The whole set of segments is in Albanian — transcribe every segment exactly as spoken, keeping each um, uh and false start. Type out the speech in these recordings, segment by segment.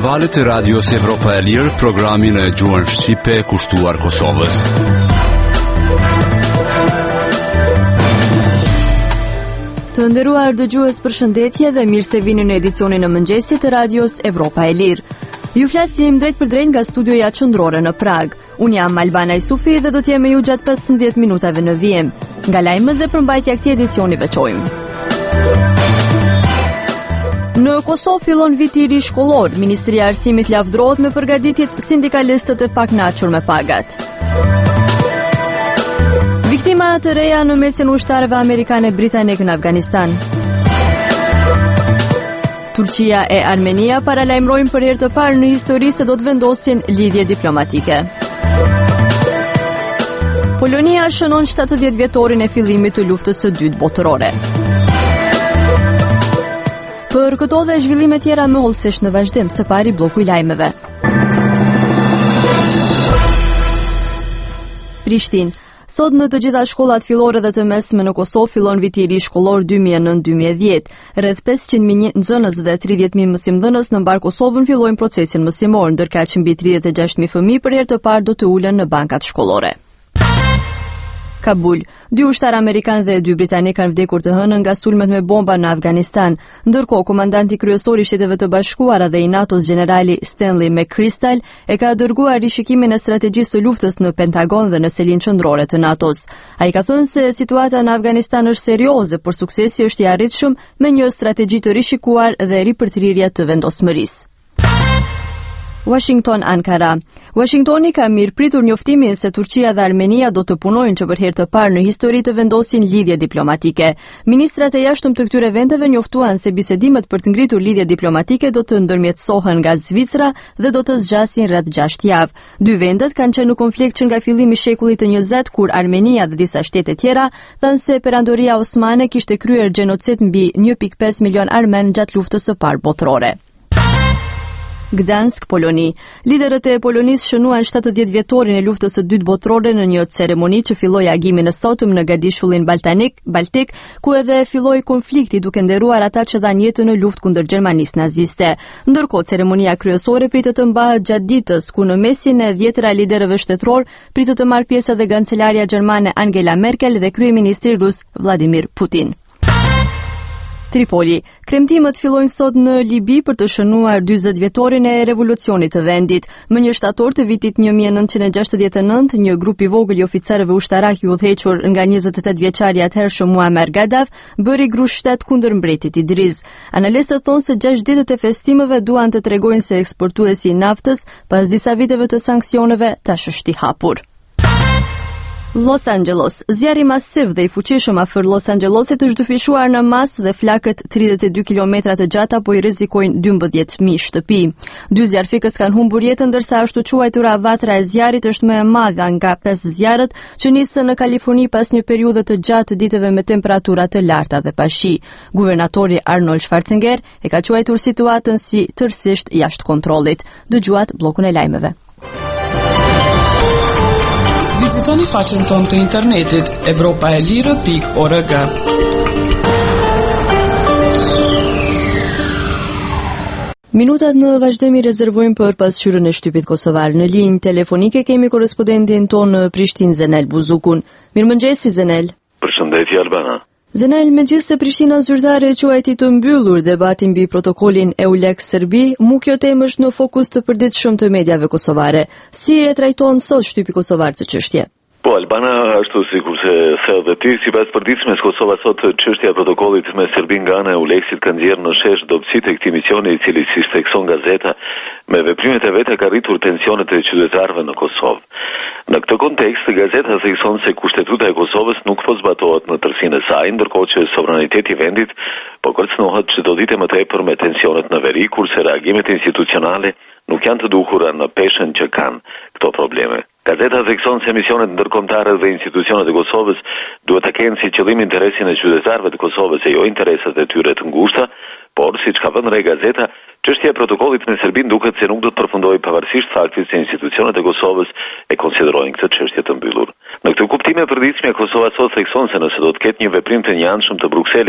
valët e Radios Evropa e Lirë, programin e gjuhën shqipe kushtuar Kosovës. Të nderuar dëgjues, përshëndetje dhe mirë se vini në edicionin e mëngjesit të Radios Evropa e Lirë. Ju flasim drejt për drejt nga studioja qendrore në Prag. Unë jam Albana Isufi dhe do të jem me ju gjatë pesëmbëdhjetë minutave në vijim. Nga lajmet dhe përmbajtja e këtij edicioni veçojmë. Në Kosovë fillon viti i ri shkollor. Ministria e Arsimit lavdërohet me përgatitjet sindikalistët e pakënaqur me pagat. Viktima të reja në mesin ushtarëve amerikane britanik në Afganistan. Turqia e Armenia paralajmërojnë për herë të parë në histori se do të vendosin lidhje diplomatike. Polonia shënon shtatëdhjetë vjetorin e fillimit të luftës së dytë botërore. Për këto dhe zhvillime tjera më hollësish në vazhdim, së pari bloku i lajmeve. Prishtinë. Sot në të gjitha shkollat fillore dhe të mesme në Kosovë fillon viti i ri shkollor dy mijë e nëntë dy mijë e dhjetë. Rreth pesëqind mijë nxënës dhe tridhjetë mijë mësimdhënës në mbar Kosovën fillojnë procesin mësimor, ndërkaq mbi tridhjetë e gjashtë mijë fëmijë për herë të parë do të ulen në bankat shkollore. Kabul. Dy ushtarë amerikanë dhe dy britanik kanë vdekur të hënën nga sulmet me bomba në Afganistan. Ndërkohë, komandanti kryesor i Shteteve të Bashkuara dhe i NATO-s generali Stanley McChrystal e ka dërguar rishikimin e strategjisë së luftës në Pentagon dhe në selinë qendrore të NATO-s. Ai ka thënë se situata në Afganistan është serioze, por suksesi është i arritshëm me një strategji të rishikuar dhe ripërthrirje të vendosmërisë. Washington Ankara. Washingtoni ka mirëpritur njoftimin se Turqia dhe Armenia do të punojnë që për herë të parë në histori të vendosin lidhje diplomatike. Ministrat e jashtëm të këtyre vendeve njoftuan se bisedimet për të ngritur lidhje diplomatike do të ndërmjetësohen nga Zvicra dhe do të zgjasin rreth gjashtë javë. Dy vendet kanë qenë në konflikt që nga fillimi i shekullit të njëzet, kur Armenia dhe disa shtete tjera thanë se perandoria osmane kishte kryer gjenocid mbi një pikë pesë milion armen gjatë luftës së parë botërore. Gdansk, Poloni. Liderët e Polonisë shënuan shtatëdhjetë vjetorin e luftës së dytë botërore në një ceremoni që filloi agimin e sotëm në Gadishullin Baltanik, Baltik, ku edhe filloi konflikti duke nderuar ata që dhanë jetën në luftë kundër Gjermanisë naziste. Ndërkohë, ceremonia kryesore pritet të mbahet gjatë ditës, ku në mesin e dhjetëra liderëve shtetëror pritet të marrë pjesë edhe kancelaria gjermane Angela Merkel dhe kryeministri rus Vladimir Putin. Tripoli. Kremtimet fillojnë sot në Libi për të shënuar dyzet vjetorin e revolucionit të vendit. Më një shtator të vitit një mijë e nëntëqind e gjashtëdhjetë e nëntë, një grup i vogël i oficerëve ushtarak i udhëhequr nga njëzet e tetë vjeçari atëhershëm Muammar Gaddafi bëri grush shtet kundër mbretit Idris. Analistët thonë se gjashtë ditët e festimeve duan të tregojnë se eksportuesi i naftës pas disa viteve të sanksioneve tash është i hapur. Los Angeles. Zjarri masiv dhe i fuqishëm afër Los Angelesit është dyfishuar në mas dhe flakët tridhjetë e dy kilometra të gjata po i rrezikojnë dymbëdhjetë mijë shtëpi. Dy zjarfikës kanë humbur jetën, ndërsa ashtu quajtura vatra e zjarrit është më e madhe nga pesë zjarret që nisën në Kaliforni pas një periudhe të gjatë të ditëve me temperatura të larta dhe pa shi. Guvernatori Arnold Schwarzenegger e ka quajtur situatën si tërësisht jashtë kontrollit. Dëgjuat bllokun e lajmeve. Vizitoni faqen tonë të internetit evropa e lirë pikë org. Minutat në vazhdim i rezervojmë për pasqyrën e shtypit kosovar. Në linjë telefonike kemi korrespondentin tonë në Prishtinë, Zenel Buzukun. Mirëmëngjesi, Zenel. Përshëndetje, Albana. Zenel, megjithëse Prishtina zyrtare quajti të mbyllur debatin mbi protokollin EULEX Serbi, mu kjo temë është në fokus të përditshëm të mediave kosovare. Si e trajton sot shtypi kosovar të çështje? Po, Albana, ashtu sikur se thellë dhe ti, sipas përditshmes Kosova sot çështja e protokollit me Serbin nga ana e EULEX-it ka nxjerrë në shesh dobësitë e këtij misioni i cili si thekson gazeta me veprimet e veta ka rritur tensionet e qytetarëve në Kosovë. Në këtë kontekst, gazeta thekson se kushtetuta e Kosovës nuk po zbatohet në tërësinë e saj, ndërkohë që sovraniteti i vendit po kërcënohet çdo ditë më tepër me tensionet në veri, kurse reagimet institucionale nuk janë të duhura në peshën që kanë këto probleme. Gazeta thekson se misionet ndërkombëtare dhe institucionet e Kosovës duhet të kenë si qëllim interesin e qytetarëve të Kosovës e jo interesat e tyre të ngushta, por siç ka vënë re gazeta, çështja e protokollit me Serbinë duket se nuk do të përfundojë pavarësisht faktit se institucionet e Kosovës e konsiderojnë këtë çështje të mbyllur. Në këtë kuptim e përditshme Kosova sot thekson se nëse do të ketë një veprim të njëanshëm të Brukselit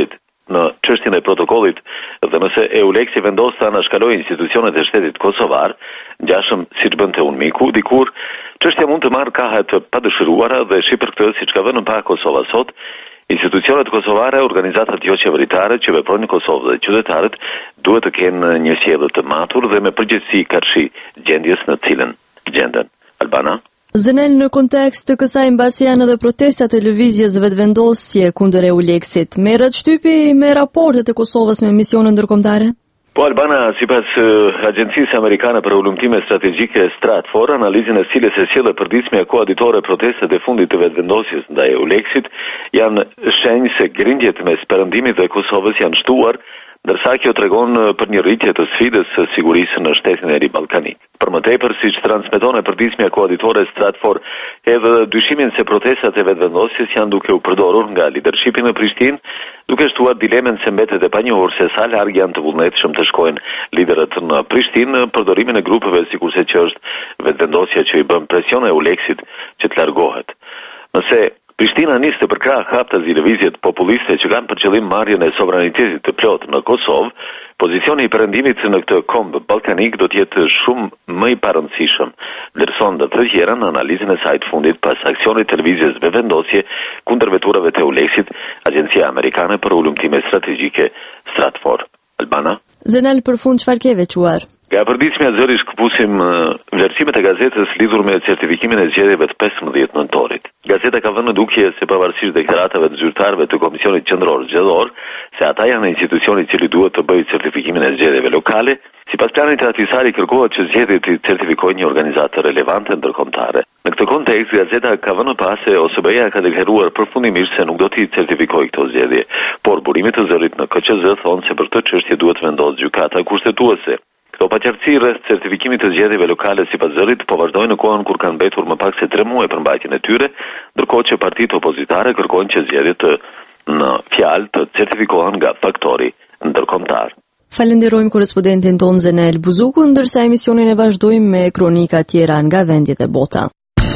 në çështjen e protokollit dhe nëse EULEX-i vendos të anashkalojë institucionet e shtetit kosovar, ngjashëm siç bënte UNMIK-u, dikur çështja mund të marrë kahe të padëshiruara dhe shi për këtë, siç ka vënë në pa Kosova sot, institucionet kosovare, organizatat jo qeveritare që veprojnë në Kosovë dhe qytetarët duhet të kenë një sjellje të matur dhe me përgjegjësi karshi gjendjes në cilën gjenden. Albana? Zenel, në kontekst të kësaj mbasi janë edhe protestat e lëvizjes vetëvendosje kundër EULEX-it, merret shtypi me raportet e Kosovës me misionë ndërkombëtare? Po Albana, sipas uh, Agjencisë Amerikane për Ullumtime Strategjike Stratfor, analizën e cilës e sjellë përditshmja koaditore protestet e fundit të vetëvendosjes ndaj EULEX-it janë shenjë se grindjet mes Perëndimit dhe Kosovës janë shtuar, ndërsa kjo tregon për një rritje të sfidës së sigurisë në shtetin e ri ballkanik. Për më tepër, siç transmeton e përditshmja koaditore Stratfor, edhe dyshimin se protestat e vetëvendosjes janë duke u përdorur nga lidershipi në Prishtinë, duke shtuar dilemen se mbetet e panjohur se sa larg janë të vullnetshëm të shkojnë liderët në Prishtinë në përdorimin e grupeve sikurse që është vetëvendosja që i bën presion e EULEX-it që të largohet. Nëse Prishtina nis të përkrah haptas i lëvizjet populiste që kanë për qëllim marrjen e sovranitetit të plot në Kosovë, pozicioni i Perëndimit në këtë komb ballkanik do të jetë shumë më i parëndësishëm, ndërsa të tjerë në analizën e saj të fundit pas aksionit të lëvizjes vetëvendosje kundër veturave të EULEX-it, Agjencia Amerikane për Ullumtime Strategjike Stratfor. Albana? Zenel, për fund çfarë ke veçuar? Nga përditshmja zëri shkëpusim vlerësimet e gazetës lidhur me certifikimin e zgjedhjeve të pesëmbëdhjetë nëntorit. Gazeta ka vënë në dukje se pavarësisht deklaratave të zyrtarëve të Komisionit Qendror Zgjedhor, se ata janë institucioni i cili duhet të bëjë certifikimin e zgjedhjeve lokale, sipas planit të atisari kërkohet që zgjedhjet të certifikojë një organizatë relevante ndërkombëtare. Në këtë kontekst, gazeta ka vënë pas se O S B-ja ka deklaruar përfundimisht se nuk do t'i certifikojë këto zgjedhje, por burimit të zërit në K Q Z thonë se për këtë çështje duhet vendosë gjykata kushtetuese. Këto paqartësi rreth certifikimit të zgjedhjeve lokale sipas zërit po vazhdojnë në kohën kur kanë mbetur më pak se tre muaj për mbajtjen e tyre, ndërkohë që partitë opozitare kërkojnë që zgjedhjet të në fjalë të certifikohen nga faktori ndërkombëtar. Falenderojmë korrespondentin ton Zenel Buzuku, ndërsa emisionin e vazhdojmë me kronika tjera nga vendjet e bota.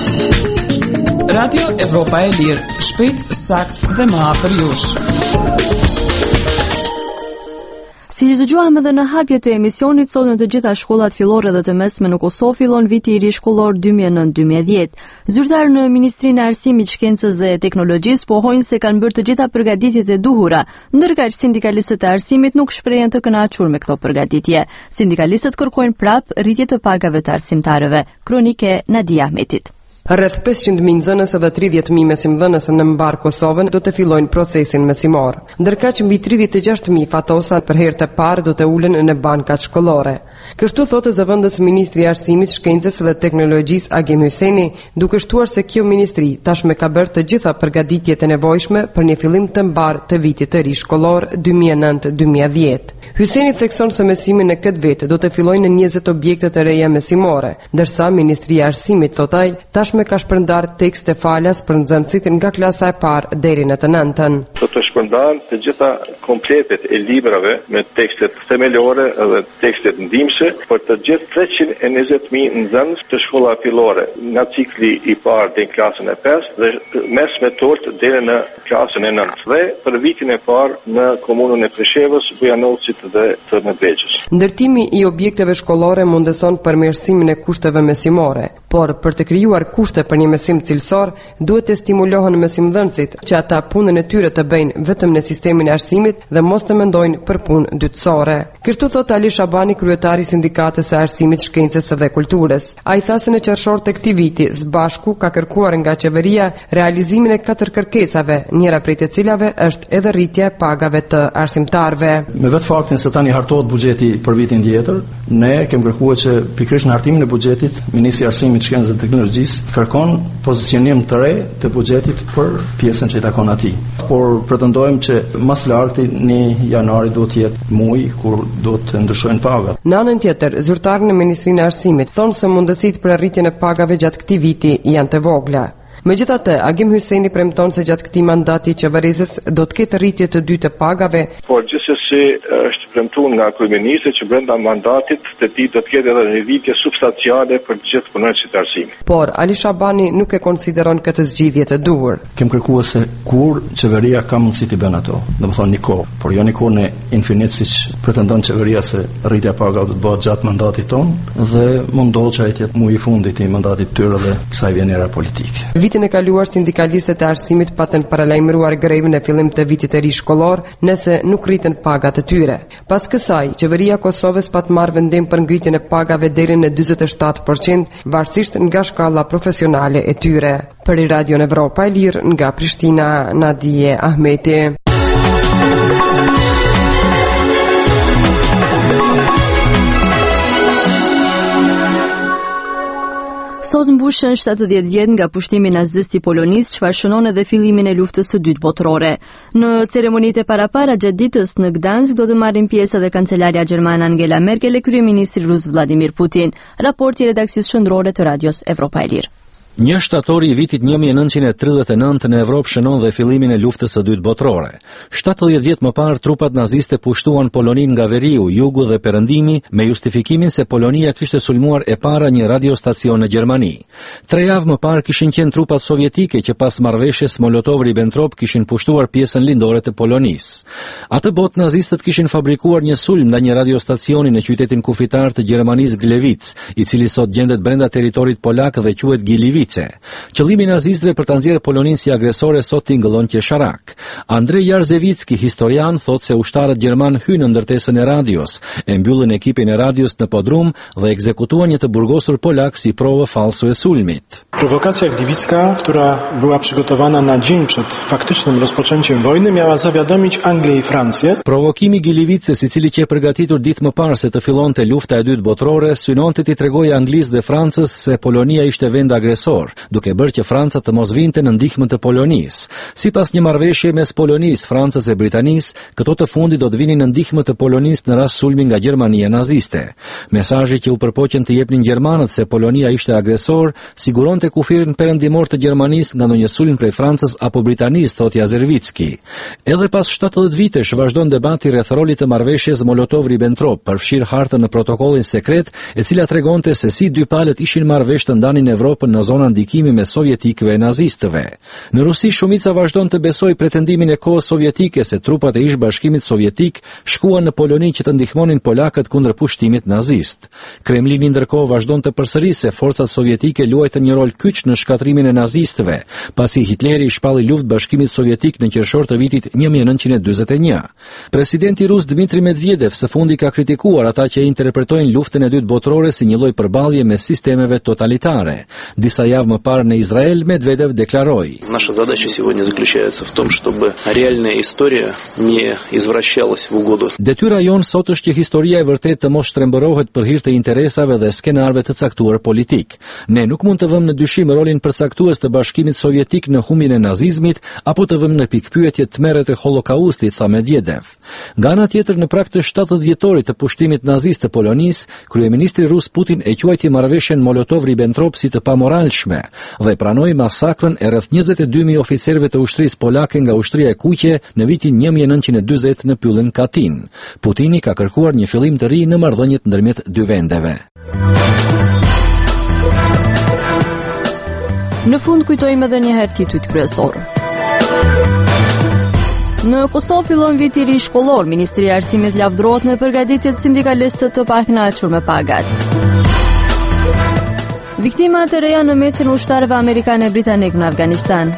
Radio Evropa e Lirë, shpejt, sakt dhe më afër jush. Si që dëgjuam edhe në hapje të emisionit, sot në të gjitha shkollat fillore dhe të mesme në Kosovë fillon viti i ri shkollor dy mijë e nëntë dy mijë e dhjetë. Zyrtar në Ministrinë e Arsimit, Shkencës dhe Teknologjisë pohojnë se kanë bërë të gjitha përgatitjet e duhura, ndërkaq sindikalistët e arsimit nuk shprehen të kënaqur me këto përgatitje. Sindikalistët kërkojnë prap rritje të pagave të arsimtarëve. Kronike Nadia Ahmetit. Rreth pesëqind mijë nxënës dhe tridhjetë mijë mesimdhënës në mbar Kosovën do të fillojnë procesin mesimor, ndërkaq mbi tridhjetë e gjashtë mijë fatosa për herë të parë do të ulen në bankat shkollore. Kështu thotë zëvendës ministri i Arsimit, Shkencës dhe Teknologjisë Agim Hyseni, duke shtuar se kjo ministri tashmë ka bërë të gjitha përgatitjet e nevojshme për një fillim të mbar të vitit të ri shkollor dy mijë e nëntë dy mijë e dhjetë. Hyseni thekson se mesimin në këtë vit do të fillojnë në njëzet objekte të reja mesimore, ndërsa Ministria e Arsimit thotaj tashmë ka shpërndar tekste falas për nxënësit nga klasa e parë deri në të nëntën. Do të shpërndahen të gjitha kompletet e librave me tekstet themelore dhe tekstet ndihmëse për të gjithë treqind e njëzet mijë nxënës të shkolla fillore nga cikli i parë deri në klasën e pesë dhe mesmetort deri në klasën e nëntë. Dhe për vitin e parë në komunën e Prishevës, Bujanovcit dhe të Medvegjës. Ndërtimi i objekteve shkollore mundeson përmirësimin e kushteve mesimore, por për të krijuar kushte për një mesim cilësor, duhet të stimulohen mesimdhënësit që ata punën e tyre të bëjnë vetëm në sistemin e arsimit dhe mos të mendojnë për punë dytësore. Kështu thot Ali Shabani, kryetari i Sindikatës së Arsimit, Shkencës dhe Kulturës. Ai tha se në qershor të këtij viti, së bashku ka kërkuar nga qeveria realizimin e katër kërkesave, njëra prej të cilave është edhe rritja e pagave të arsimtarëve. Me vetë faktin se tani hartohet buxheti për vitin tjetër, ne kemi kërkuar që pikërisht në hartimin e buxhetit, Ministri i Arsimit, Shkencës dhe Teknologjisë kërkon pozicionim të re të buxhetit për pjesën që i takon atij. Por pretendojmë që mas larti në janari do të jetë muaj kur do të ndryshojnë pagat. Në anën tjetër, zyrtarët në Ministrinë e Arsimit thonë se mundësitë për rritjen e pagave gjatë këtij viti janë të vogla. Megjithatë, Agim Hyseni premton se gjatë këtij mandati qeverisës do të ketë rritje të dytë të pagave. Por gjithsesi është premtuar nga kryeministri që brenda mandatit të tij do të ketë edhe një rritje substanciale për të gjithë punonësit e arsimit. Por Ali Shabani nuk e konsideron këtë zgjidhje të duhur. Kem kërkuar se kur qeveria ka mundësi të bën ato, domethënë një kohë, por jo një kohë në infinit siç pretendon qeveria se rritja e pagave do të bëhet gjatë mandatit ton dhe mundohet që ai të jetë muaj i fundit i mandatit tyre dhe kësaj vjen era politike. Vitin e kaluar sindikalistët e arsimit patën paralajmëruar grevën në fillim të vitit të ri shkollor nëse nuk rriten pagat e tyre. Pas kësaj, qeveria e Kosovës pat marrë vendim për ngritjen e pagave deri në njëzet e shtatë përqind, varësisht nga shkalla profesionale e tyre. Për Radio Evropa e Lirë nga Prishtina, Nadije Ahmeti. Sot mbushen shtatëdhjetë vjet nga pushtimi nazist i Polonisë, çfarë shënon edhe fillimin e luftës së dytë botërore. Në ceremonitë e parapara gjatë ditës në Gdansk do të marrin pjesë edhe kancelarja gjermane Angela Merkel e kryeministri rus Vladimir Putin. Raporti i redakcisë shëndrore të Radios Evropa e Lirë. Një shtatori i vitit një mijë e nëntëqind e tridhjetë e nëntë në Evropë shënon dhe fillimin e luftës së dytë botërore. shtatëdhjetë vjet më parë trupat naziste pushtuan Poloninë nga veriu, jugu dhe perëndimi me justifikimin se Polonia kishte sulmuar e para një radiostacion në Gjermani. Tre javë më parë kishin qenë trupat sovjetike që pas marrëveshjes Molotov-Ribbentrop kishin pushtuar pjesën lindore të Polonisë. Atë botë nazistët kishin fabrikuar një sulm ndaj një radiostacioni në qytetin kufitar të Gjermanisë Gliwice, i cili sot gjendet brenda territorit polak dhe quhet Gliwice. Qëllimi i nazistëve për ta nxjerrë Poloninë si agresore sot tingëllon qesharak. Andrej Jarzewicki, historian, thotë se ushtarët gjerman hynë në ndërtesën e radios, e mbyllën ekipin e radios në podrum dhe ekzekutuan një të burgosur polak si provë falso e sulmit. Prowokacja gliwicka, która była przygotowana na dzień przed faktycznym rozpoczęciem wojny, miała zawiadomić Anglię i Francję. Provokimi Gliwicës, i cili që e përgatitur ditë më parë se të fillonte lufta e dytë botërore, synonte t'i tregojë Anglisë dhe Francës se Polonia ishte vend agresor, duke bërë që Franca të mos vinte në ndihmën të Polonisë. Sipas një marrëveshje mes Polonisë, Francës e Britanisë, këto të fundit do të vinin në ndihmën të Polonisë në rast sulmi nga Gjermania naziste. Mesazhi që u përpoqen të jepnin gjermanët se Polonia ishte agresor siguronte kufirin perëndimor të Gjermanisë nga ndonjë sulm prej Francës apo Britanisë, thotë Jarzewicki. Edhe pas shtatëdhjetë vitesh vazhdon debati rreth rolit të marrëveshjes Molotov-Ribbentrop, përfshir hartën në protokollin sekret, e cila tregonte se si dy palët ishin marrë vesh të ndanin Evropën në zonën ndikimi me sovjetikëve e nazistëve. Në Rusi shumica vazhdon të besojë pretendimin e kohës sovjetike se trupat e ish-bashkimit sovjetik shkuan në Poloni që të ndihmonin polakët kundër pushtimit nazist. Kremlini ndërkohë vazhdon të përsërisë se forcat sovjetike luajtën një rol kyç në shkatrimin e nazistëve, pasi Hitleri i shpalli luftë bashkimit sovjetik në qershor të vitit një mijë e nëntëqind e dyzet e një. Presidenti rus Dmitri Medvedev së fundi ka kritikuar ata që interpretojnë luftën e dytë botërore si një lloj përballje me sistemeve totalitare. Disa javë më parë në Izrael, Medvedev deklaroi: Наша задача сегодня заключается в том, чтобы реальная история не извращалась в угоду. Detyra jon sot është që historia e vërtetë të mos shtrembërohet për hir të interesave dhe skenarëve të caktuar politik. Ne nuk mund të vëmë në dyshim rolin përcaktues të Bashkimit Sovjetik në humbjen e nazizmit apo të vëmë në pikpyetje tmerret e Holokaustit, tha Medvedev. Nga ana tjetër, në prag të shtatëdhjetë vjetorit të pushtimit nazist të Polonisë, kryeministri rus Putin e quajti marrëveshjen Molotov-Ribbentrop si të pamoralshme dhe pranoi masakrën e rreth njëzet e dy mijë oficerëve të ushtrisë polake nga ushtria e kuqe në vitin një mijë e nëntëqind e dyzet në pyllën Katin. Putini ka kërkuar një fillim të ri në marrëdhëniet ndërmjet dy vendeve. Në fund kujtojmë edhe një herë titujt kryesor. Në Kosovë fillon viti i ri shkollor, Ministria e Arsimit lavdërohet me përgatitjet sindikalistët të pakënaqur me pagat. Viktimat e reja në mesin ushtarëve amerikanë e britanik në Afganistan.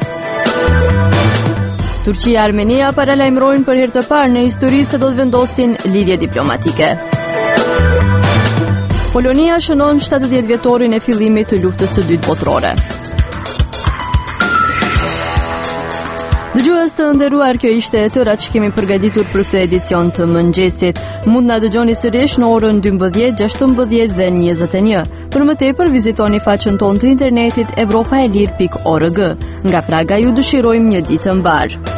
Turqia e Armenia paralajmërojnë për herë të parë në histori se do të vendosin lidhje diplomatike. Polonia shënon shtatëdhjetë vjetorin e fillimit të luftës së dytë botërore. Dëgjues të nderuar, kjo ishte e tëra që kemi përgatitur për këtë edicion të mëngjesit. Mund na dëgjoni sërish në orën dymbëdhjetë, gjashtëmbëdhjetë dhe njëzet e një. Për më tepër vizitoni faqen tonë të internetit evropaelir pikë org. Nga Praga ju dëshirojmë një ditë të mbar.